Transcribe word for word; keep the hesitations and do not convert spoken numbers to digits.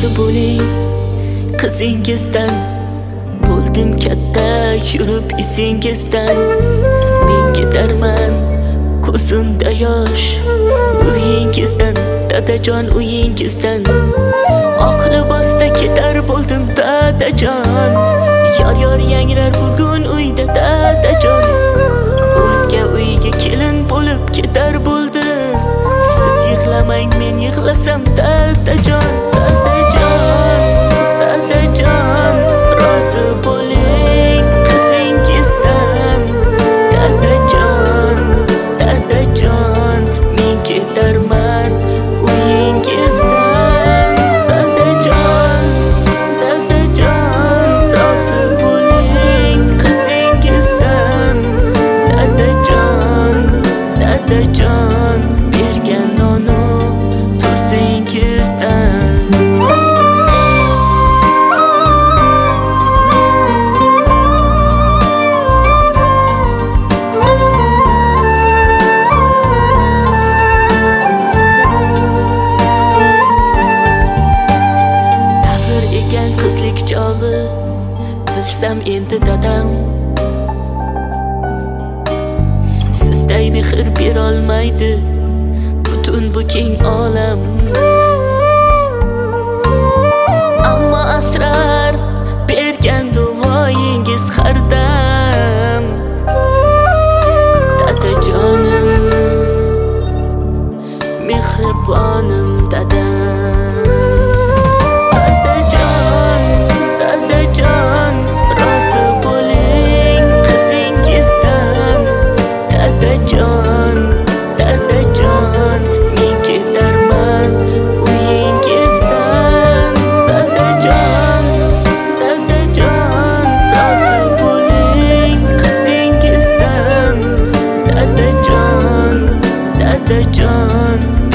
rozi bo'ling qizingizdan. Bo'ldim katta yurib esingizdan. Men ketarman ko'zimda yosh uyingizdan, dadajon uyingizdan. Oq libosda ketar bo'ldim dadajon. Yor yor yangrar bugun uyda dadajon. O'zga uyga kelin bo'lib ketar bo'ldim. Siz yig'lamang men yig'lasam dadajon. Dadajon, dadajon, rozi bo'ling qizingizdan. Dadajon, dadajon, men ketarman uyingizdan. Dadajon, dadajon, rozi bo'ling qizingizdan. Dadajon, dadajon, bergan nonu tuzingizdan. Qizlik chog'i bilsam endi dadam, sizday mehr berolmaydi butun bu keng olam. Ammo asrar bergan duoyingiz har dam. Dadajonim, mehribonim dadam. Dadajon, rozi bo'ling qizingizdan. Dadajon, dadajon, men ketarman uyingizdan. Dadajon, dadajon, rozi bo'ling qizingizdan. Dadajon, dadajon,